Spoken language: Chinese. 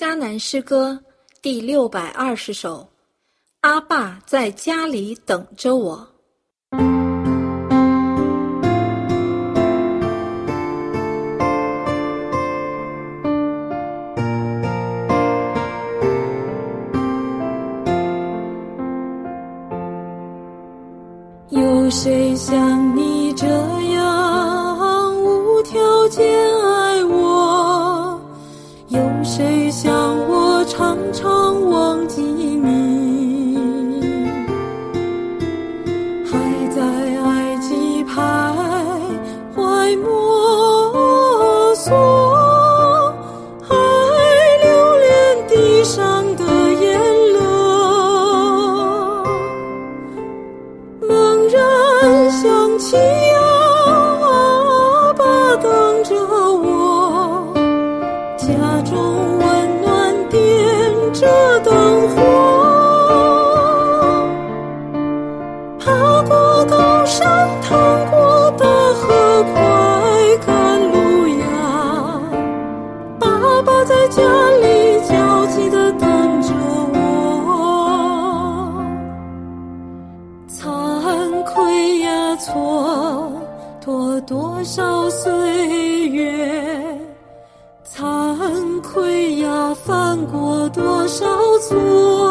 迦南诗歌第620首，阿爸在家里等着我。 有谁像你这样无条件爱我？有谁像我常常忘记你？还在埃及徘徊摸索，还留恋地上的眼泪，猛然想起阿爸等着我，家中温暖点着灯火，爬过高山，趟过大河，快赶路呀！爸爸在家里焦急地等着我。惭愧呀，蹉跎多少岁月，惭愧呀，犯过多少错。